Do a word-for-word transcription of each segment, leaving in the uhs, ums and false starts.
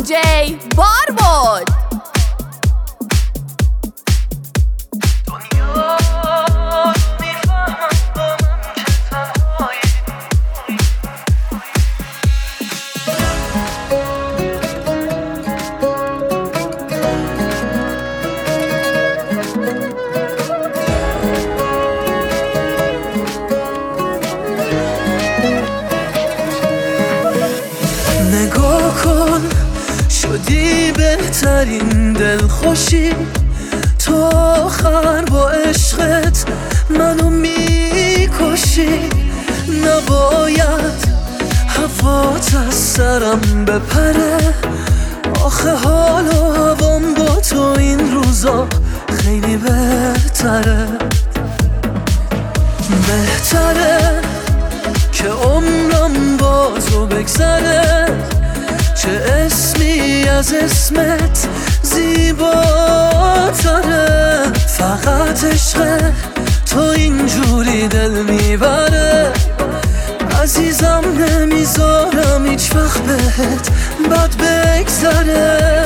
دی باربود. نگاه کن شدی بهترین دلخوشی، تو آخر با عشقت منو میکشی. نباید هوات از سرم بپره، آخه حال و هوام با تو این روزا خیلی بهتره. بهتره که عمرم با تو بگذره، چه اسمی از اسمت زیباتره. فقط عشق تو اینجوری دل میبره، عزیزم نمیذارم هیچ وقت بهت بد بگذره.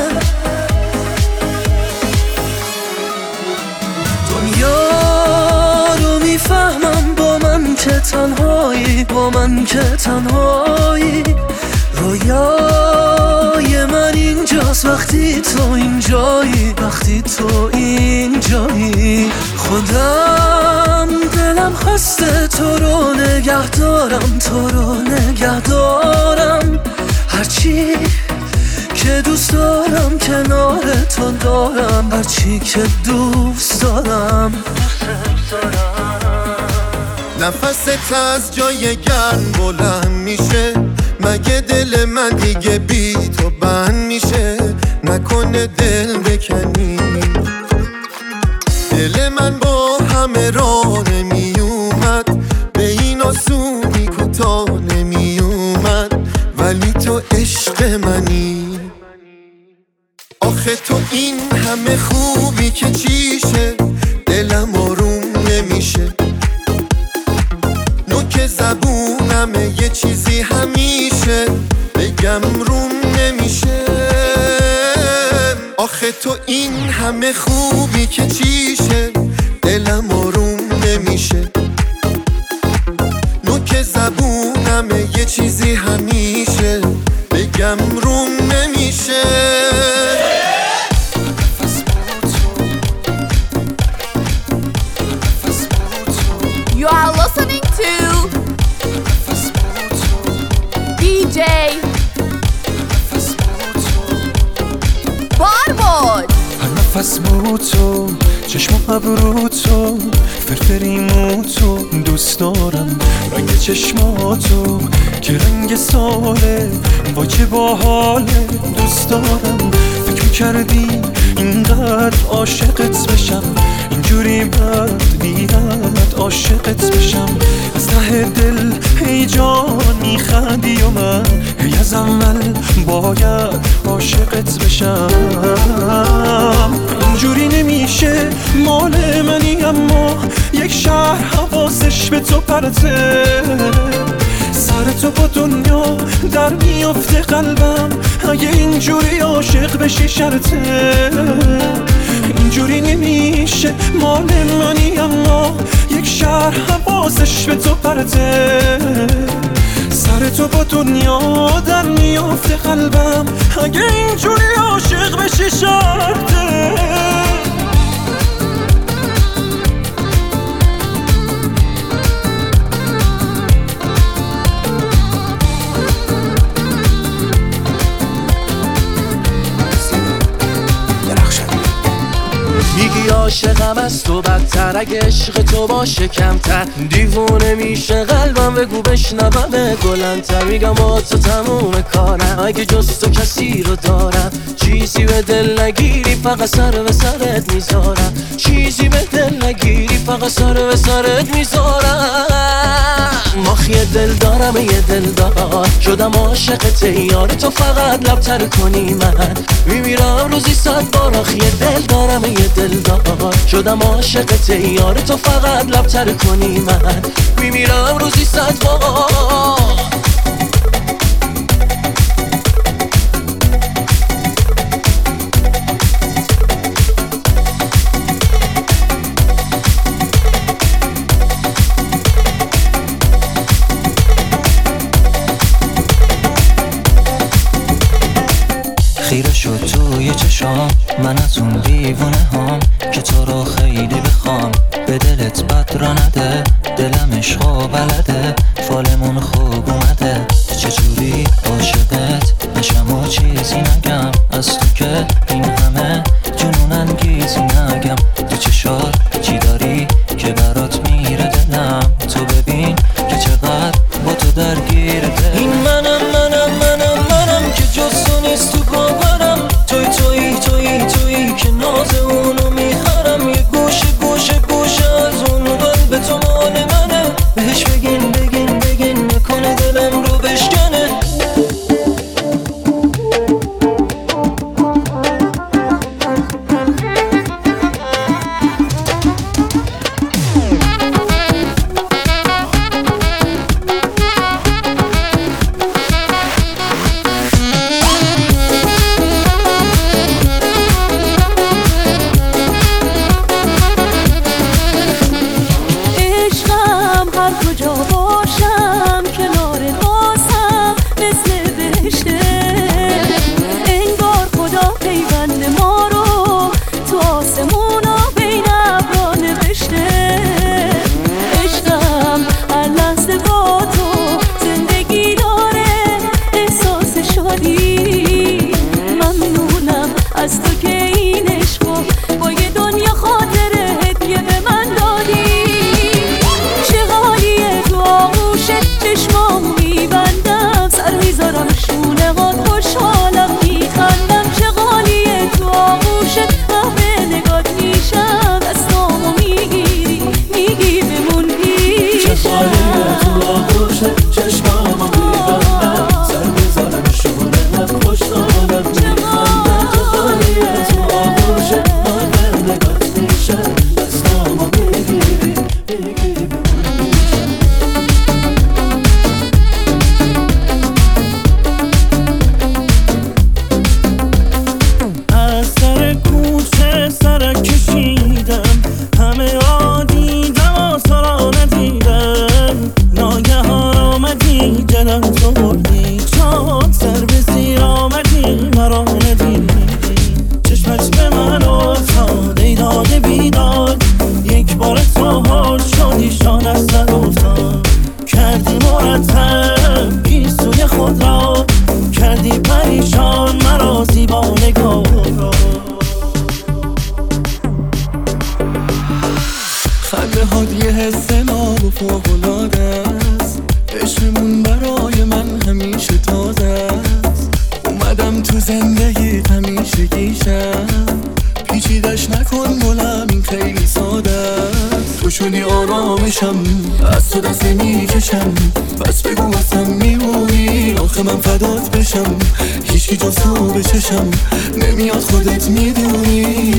دنیا رو میفهمم با من که تنهایی، با من که تنهایی. رویای من اینجاست وقتی تو اینجایی، وقتی تو اینجایی. خودم دلم خواسته تو رو نگه دارم، تو رو نگه دارم. هرچی که دوست دارم کنار تو دارم، هرچی که دوست دارم. نفست از جای گرم بلند میشه، مگه دل من دیگه بی تو بند میشه؟ نکنه دل بکنی، دل من با همه راه نمی اومد، به این آسونی کوتاه نمی اومد، ولی تو عشق منی. آخه تو این همه خوبی که چیشه، دلم آروم نمیشه. نوک زبونم یه چیزی همیشه بگم روم نمیشه. آخه تو این همه خوبی که چیشه، دلم آروم نمیشه. نوک زبونم یه چیزی همیشه بگم روم نمیشه. You are listening to دی جی باربود. نفس مو تو، چشم و ابرو تو، فرفریمو تو دوست دارم. رنگ چشماتو که رنگ ساله، با چه باحاله دوست دارم. فکر کردی اینقدر عاشقت بشم، اینجوری بد بیاد عاشقت بشم. از ته دل ای جان میخندی و من هی از اول باید عاشقت بشم. اینجوری نمیشه مال منی، اما یک شهر حواسش به تو پرته. سر تو با دنیا در میافته قلبم، اگه اینجوری عاشق بشی شرطه. اینجوری نمیشه مال منی، اما یک شهر حواسش به تو پرته. سر تو با دنیا در میافته قلبم، اگه اینجوری عاشق بشی شرطه. میگی عاشقم از تو بدتر، اگه عشق تو باشه کمتر دیوونه میشه قلبم. بگو بشنوم بلندتر، میگم با تو تموم کارم، اگه جز تو کسی رو دارم. چیزی به دل نگیری فقط سر به سرت میذارم، چیزی به دل نگیری فقط سر به سرت میذارم. ماخی دل دارم یه دل دار، شدم عاشقت یار تو فقط لبتر کنی من. میمیرم روزی صد بار آخی دل دارم یه دل دار، شدم عاشقت یار تو فقط لبتر کنی من. میمیرم روزی صد بار. خیره شد توی چشام من از اون دیوونه هام که تو رو خیلی بخوام به دلت بد را نده دلم عشقا بلده فالمون خوب اومده چجوری عاشقت نشم و چیزی نگم از تو که این همه جنون انگیزی نگم تو چشار چی داری که برات میره دلم تو ببین که چقدر با تو درگیر دل این منم منم منم منم که جز تو نیست تو باورم توی توی توی توی که ناز اونو میخرم یه گوشه گوشه گوشه از اونو قلب تو مال منه بهش بگین بگین بگین نکنه دلم رو بشکنه از تو دست میکشم پس بگو اصلا میمونی آخه من فدات بشم هیچکی جز تو بچشم نمیاد خودت میدونی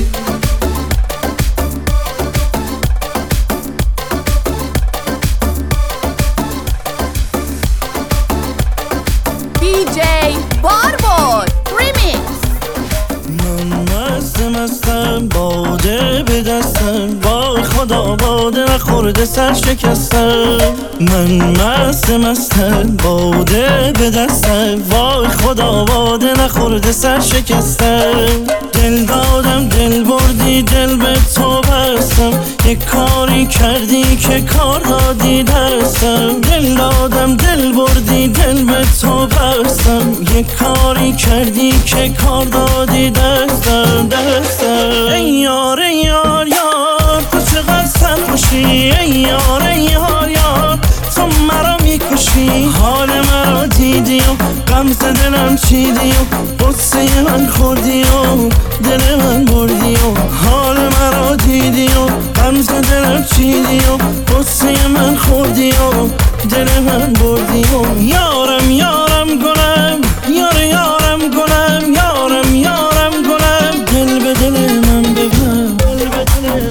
دی جی باربود ریمیکس من مست مستم باده به دستم وای خدا باده نخورده سر شکستم من مست مستم باده به دستم وای خدا باده نخورده سر شکستم دل دادم دل بردی دل به تو بستم یک کاری کردی که کار دادی دستم دل دادم دل بردی دل به تو بستم یک کاری کردی که کار دادی دستم دستم ای یار ای یار یار تو چقدر سرخوشی ای یار ای یار یار تو مرا میکشی حال مرا دیدی و غمز دلم چیدی و قصه من خوردی و دل من بردی و حال مرا دیدی و غمز دلم چیدی و قصه من خوردی و دل من بردی و یارم یارم گلم یار یارم گلم یارم یارم گلم دل به دل من ببن دل به دل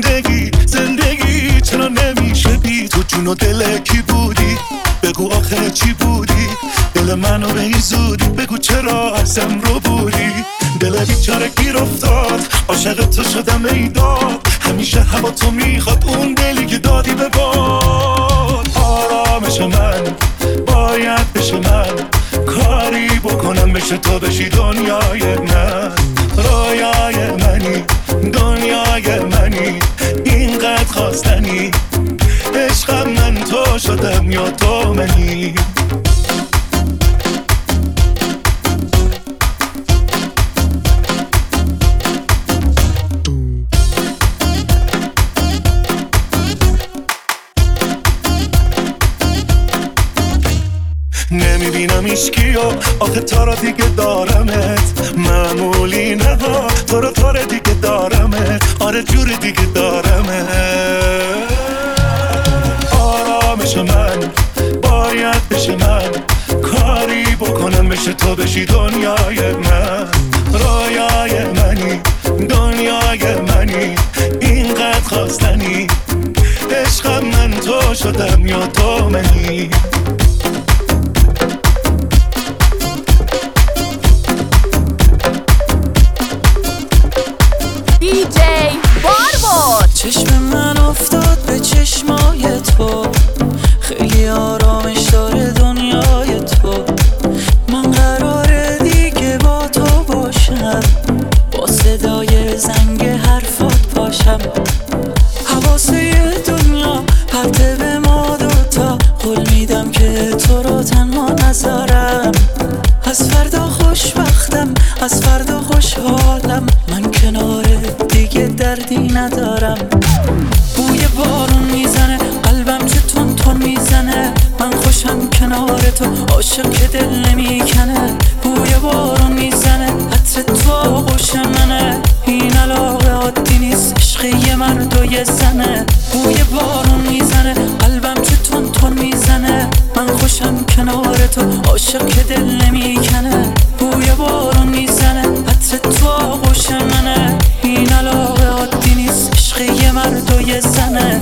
و دل کی بودی بگو آخه چی بودی دل منو به این زودی بگو چرا ازم رو بودی دل بیچاره گیر افتاد عاشق تو شدم ای داد همیشه هوا تو میخواد اون دلی که دادی به باد آرامش من باید بشه من کاری بکنم بشه تو بشی دنیای من رویای منی دنیای منی اینقدر خواستنی عشقم من تو شدم یا تو منی نمیبینم ایشکیو آخه تو رو دیگه دارمت معمولی نه تو رو تو رو دیگه دارمت آره جور دیگه دارمت آرامش من باید بشه من کاری بکنم بشه تو بشی دنیای من رویای منی دنیای منی اینقدر خواستنی عشقم من تو شدم یا تو منی دی جی باربور. چشم من افتاد به چشمای تو خیلی آرامش داره دنیای تو من قراره دیگه با تو باشم با صدای زنگ حرفات پاشم حواسه دنیا پرده به ما دوتا قول میدم که تو رو تنها نذارم از فردا خوشبختم از فردا خوشحالم من کنار دیگه دردی ندارم بوی بارون میزنه قلبم چه تون تون میزنه من خوشم کنار تو عاشق که دل نمیکنه بوی بارون میزنه عطر تو آغوش منه این علاقه عادی نیست عشق یه مرد و یه زنه بوی بارون میزنه قلبم چه تون تون میزنه من خوشم کنار تو عاشق که دل نمیکنه بوی بارون میزنه عطر تو آغوش منه این علاقه عادی نیست عشق یه مرد و یه زنه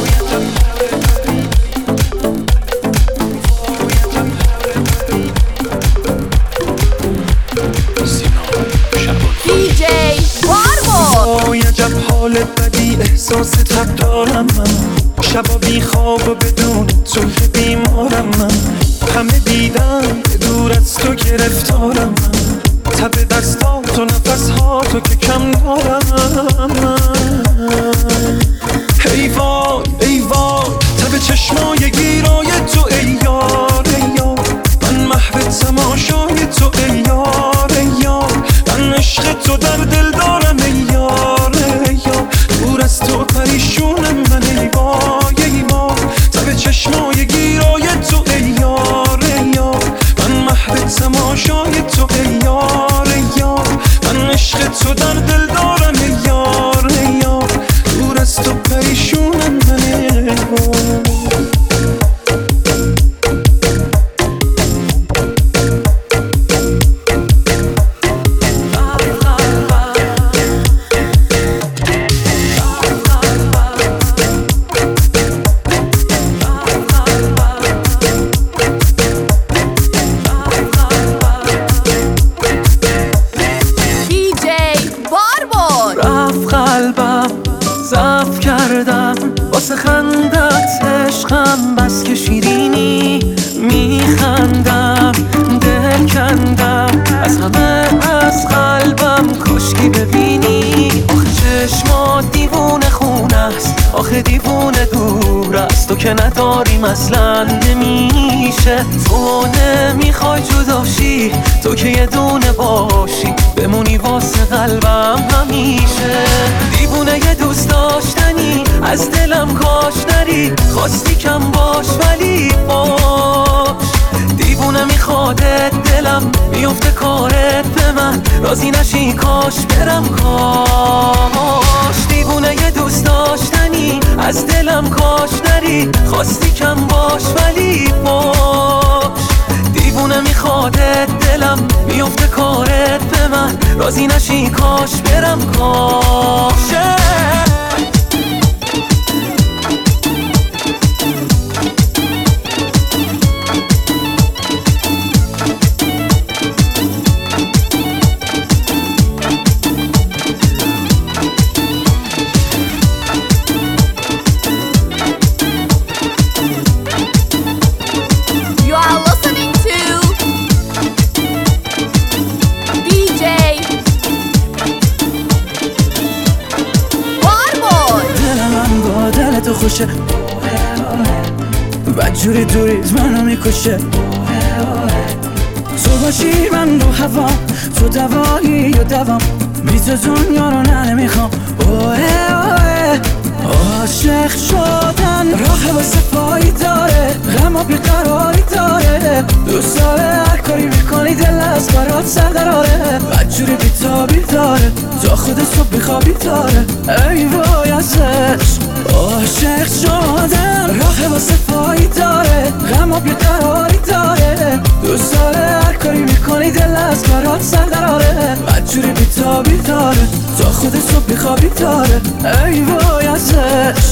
دی جی باربور. وای عجب حال بدی احساس تب دارم من شبا بی خواب و بدون تو که بیمارم من همه دیدم دور از تو گرفتارم من تب دستات و نفس ها تو که کم دارم من ای وای ای وای تب چشمای گیرای تو ای یار ای یار من محو تماشای تو ای یار ای یار من عشق تو در دل دارم ای یار ای یار دور از تو پریشونم من ای وای ای وای تب چشمای گیرای تو ای یار ای یار من محو تماشای تو ای یار ای یار من عشق تو در دل دارم ای یار ای یار دور از تو پریشونم من ای وای دی جی باربور. رفت قلبم ضعف کردم واسه خندت عشقم بس که شیرینی میخندم دل کندم از همه از قلبم کشکی ببینی آخه چشمات دیوونه خونه است آخه دیوونه دور است تو که نداریم اصلا نمیشه تو نمیخوای جداشی تو که یه دونه باشی بمونی واسه قلبم همیشه دیوونه یه دوست داشتنی از دلم کاش نری خواستی کم باش ولی باش دیوونه میخوادت دلم میفته کارت به من راضی نشی کاش برم کاش دیوونه یه دوست داشتنی از دلم کاش نری خواستی کم باش ولی باش دیوونه میخوادت دلم میفته کارت به من راضی نشی کاش برم کاش میکشه بدجوری دوریت منو میکشه تو باشی من رو هوا تو دوایی یا دوام بی تو دنیا رو نه نمیخوام اوه اوه عاشق شدن راه واسه پایی داره غم و بیقراری داره دوست داره هر کاری میکنی دل از برات سر دراره بدجوری بیتابی داره تا خود صبح بیخوابی داره ای وای ازش عاشق شدن راه واسه پایی داره غم و بیقراری داره دوست داره هر کاری میکنی دل از برات سر دراره بدجوری بیتابی داره تا خود صبح بیخوابی داره ای وای ازش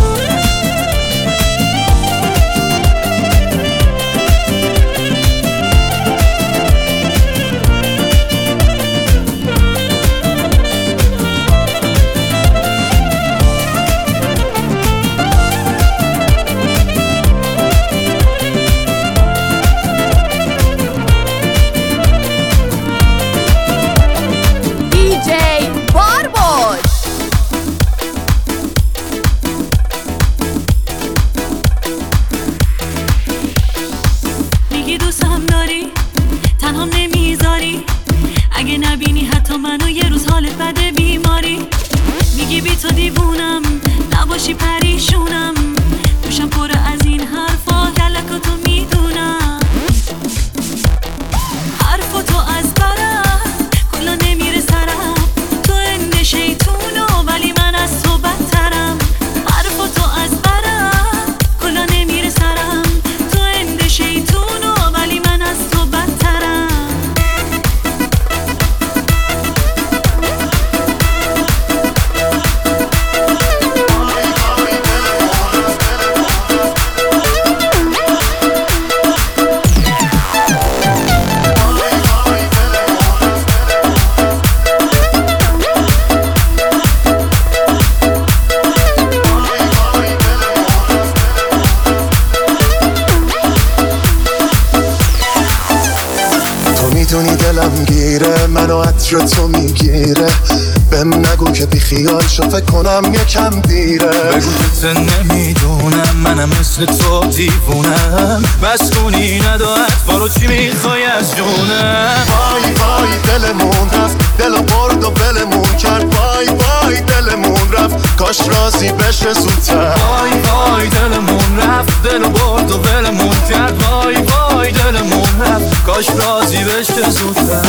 تو میگیره بهم نگو که بی خیال شو فکر کنم یکم دیره بگو که نمیدونم منم مثل تو دیوونم بس کنی نداد فارو چی میخوای از جونم وای وای دلمون رفت دلو برد و بلمون کرد وای وای دلمون رفت کاش راضی بشه زودتر وای وای دلمون رفت دلو برد و بلمون کرد وای وای دلمون رفت کاش راضی بشه زودتر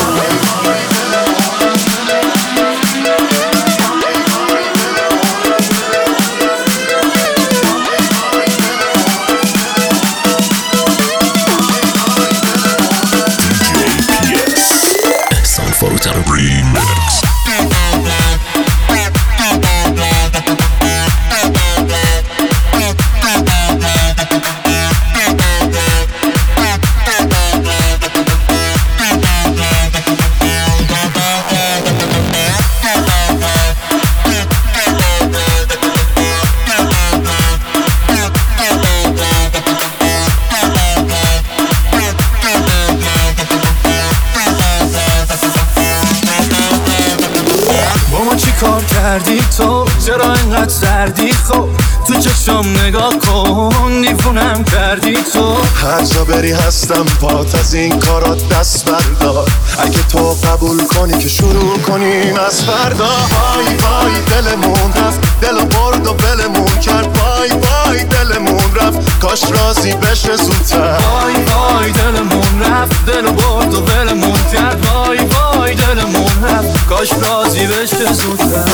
تو چرا اینقدر سردی خب تو چشم نگاه کن دیوونم کردی تو هر جا بری هستم پات از این کارات دست بردار اگه تو قبول کنی که شروع کنیم از فردا وای وای دلمون رفت دلو برد و بلمون کرد وای وای دلمون رفت کاش راضی بشه زودتر وای وای دلمون رفت دلو برد و بلمون کرد وای وای دلمون رفت کاش راضی بشه زودتر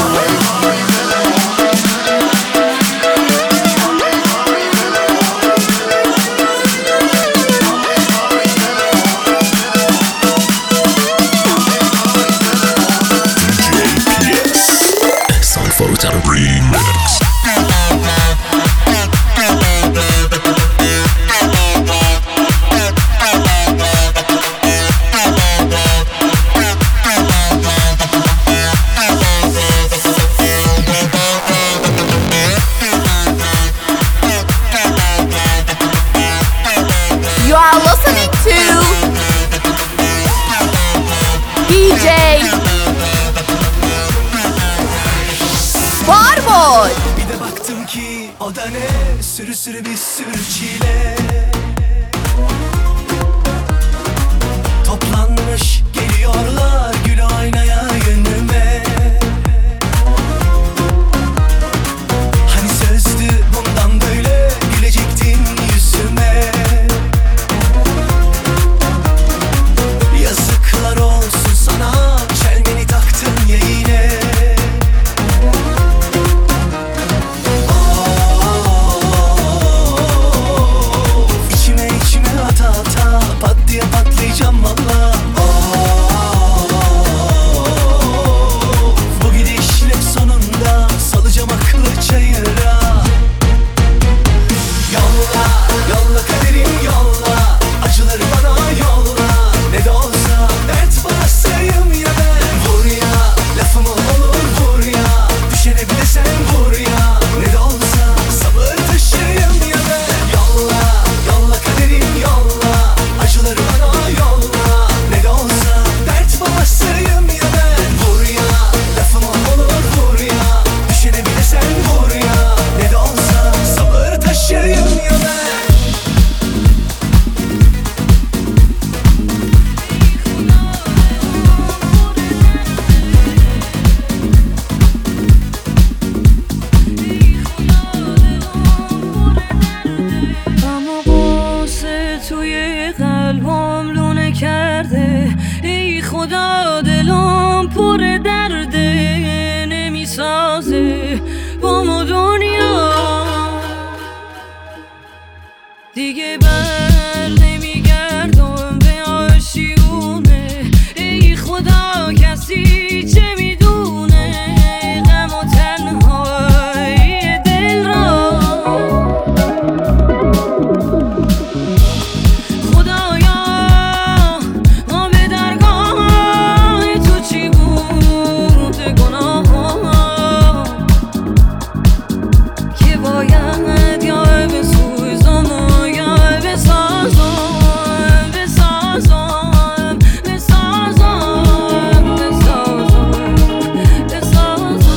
Remix sürü sürü bir sürü çile toplanmış geliyorlar gül oynaya yönüme. Hani sözdü bundan böyle gülecektin yüzüme. Yazıklar olsun sana, çelmeni taktın ya yine. İçime içime ata ata pat diye patlayacağım valla. Bu gidişle sonunda salacağım aklı çayıra. Yolla, yolla kaderim yolla, acıları bana yolla. Ne de olsa dert basayım ya ben. Vur ya, lafımı olur vur ya, düşene bile sen vur ya. Ne de olsa sabır taşıyım ya ben. Yolla, yolla kaderim yolla, acıları bana yolla. Ne de olsa dert basayım ya ben. Vur ya, lafımı olur vur ya, düşene bile sen vur ya. Ne de olsa sabır taşıyım ya ben. اما قصه توی قلبم لونه کرده ای خدا دلم پر درده نمیسازه با ما دنیا دیگه بر نمیگردم به آشیونه ای خدا کسی چه میدونه غم و تنهایی دل را خدایا ما به درگاه تو چی بود گناه که باید یا بسوزم و یا بسازم بسازم بسازم بسازم بسازم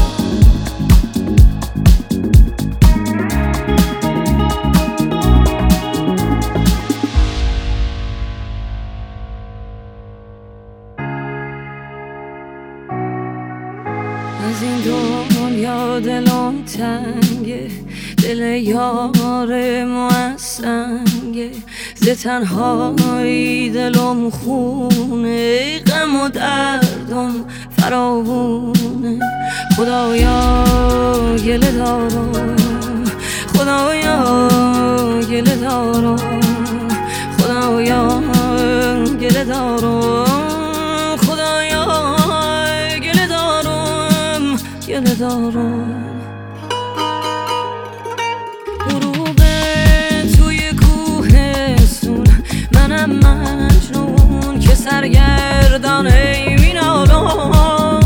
از این دنیا دلم تنگه دل یار ما از سنگه ز تنهایی دلم خونه غم و دردم فراوونه خدایا گله دارم خدایا گله دارم خدایا گله دارم خدایا گله دارم گله دارم غروب توی کوهستون منم مجنون که سرگردان ای مینالم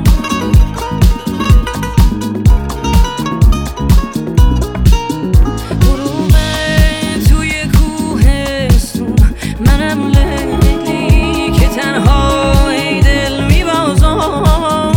غروب توی کوهستون منم لیلی که تنها ای دل میبازم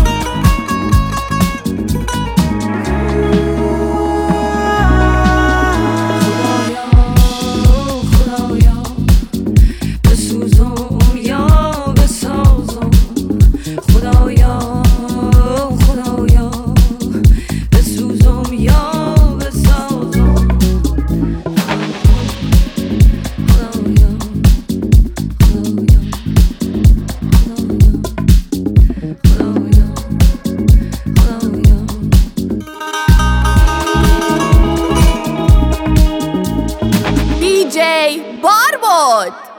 دی جی باربود.